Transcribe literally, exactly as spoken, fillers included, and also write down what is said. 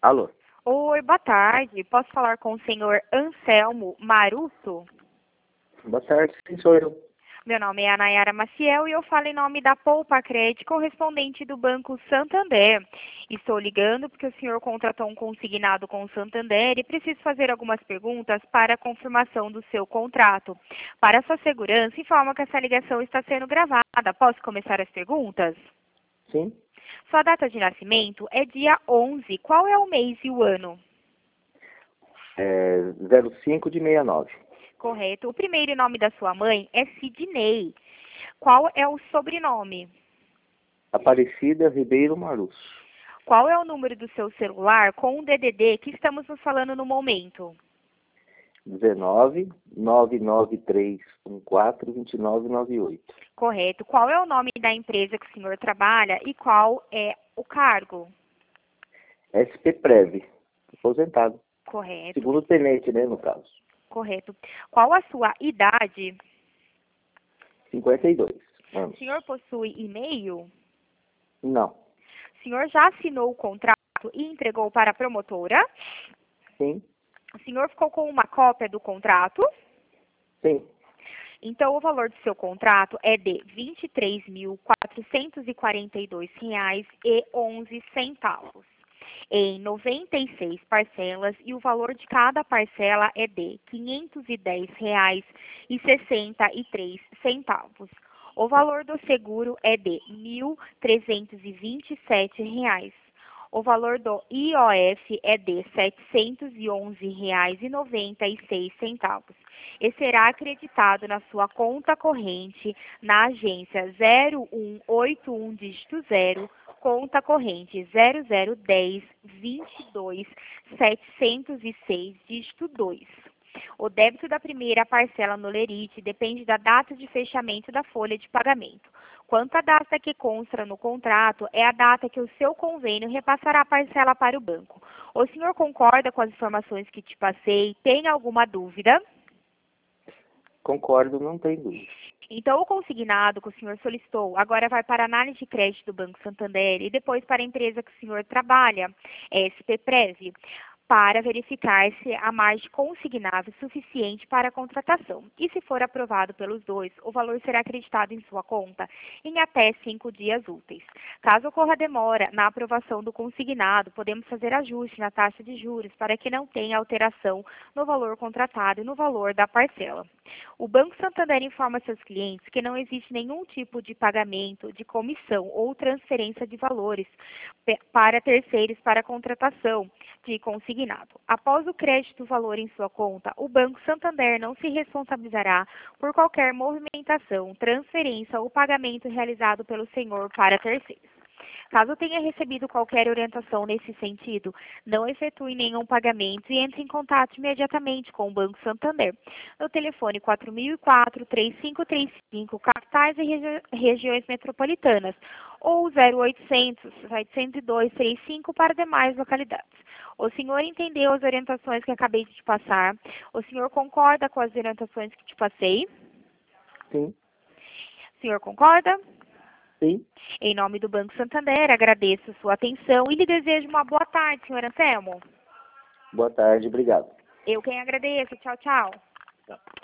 Alô? Oi, boa tarde. Posso falar com o senhor Anselmo Maruto? Boa tarde, sim, sou eu. Meu nome é Anayara Maciel e eu falo em nome da Poupa Crédito, correspondente do Banco Santander. Estou ligando porque o senhor contratou um consignado com o Santander e preciso fazer algumas perguntas para a confirmação do seu contrato. Para sua segurança, informa que essa ligação está sendo gravada. Posso começar as perguntas? Sim, Sua data de nascimento é dia onze. Qual é o mês e o ano? é zero cinco de sessenta e nove. Correto. O primeiro nome da sua mãe é Sidney. Qual é o sobrenome? Aparecida Ribeiro Marus. Qual é o número do seu celular com o D D D que estamos nos falando no momento? dezenove, nove nove três um quatro, dois nove nove oito. Correto. Qual é o nome da empresa que o senhor trabalha e qual é o cargo? S P Prev, aposentado. Correto. Segundo tenente, né, no caso. Correto. Qual a sua idade? cinquenta e dois O anos. senhor possui e-mail? Não. O senhor já assinou o contrato e entregou para a promotora? Sim, O senhor ficou com uma cópia do contrato? sim. Então, o valor do seu contrato é de vinte e três mil, quatrocentos e quarenta e dois reais e onze centavos, em noventa e seis parcelas, e o valor de cada parcela é de quinhentos e dez reais e sessenta e três centavos. O valor do seguro é de mil trezentos e vinte e sete reais. O valor do I O F é de setecentos e onze reais e noventa e seis centavos e será acreditado na sua conta corrente na agência zero um oito um dígito zero, conta corrente zero zero um zero, vinte e dois, setecentos e seis, dígito dois. O débito da primeira parcela no lerite depende da data de fechamento da folha de pagamento. Quanto à data que consta no contrato, é a data que o seu convênio repassará a parcela para o banco. O senhor concorda com as informações que te passei? Tem alguma dúvida? Concordo, não tem dúvida. Então, o consignado que o senhor solicitou agora vai para a análise de crédito do Banco Santander e depois para a empresa que o senhor trabalha, S P Prev, para verificar se a margem consignável é suficiente para a contratação. E se for aprovado pelos dois, o valor será acreditado em sua conta em até cinco dias úteis. Caso ocorra demora na aprovação do consignado, podemos fazer ajuste na taxa de juros para que não tenha alteração no valor contratado e no valor da parcela. O Banco Santander informa seus clientes que não existe nenhum tipo de pagamento de comissão ou transferência de valores para terceiros para a contratação de consignado. Após o crédito do valor em sua conta, o Banco Santander não se responsabilizará por qualquer movimentação, transferência ou pagamento realizado pelo senhor para terceiros. Caso tenha recebido qualquer orientação nesse sentido, não efetue nenhum pagamento e entre em contato imediatamente com o Banco Santander no telefone quatro mil e quatro, três cinco três cinco, capitais e regi regiões metropolitanas, ou zero oitocentos, setecentos e dois, trinta e cinco para demais localidades. O senhor entendeu as orientações que acabei de te passar? O senhor concorda com as orientações que te passei? Sim, O senhor concorda? sim. Em nome do Banco Santander, agradeço sua atenção e lhe desejo uma boa tarde, senhor Anselmo. Boa tarde, obrigado. Eu quem agradeço. Tchau, tchau.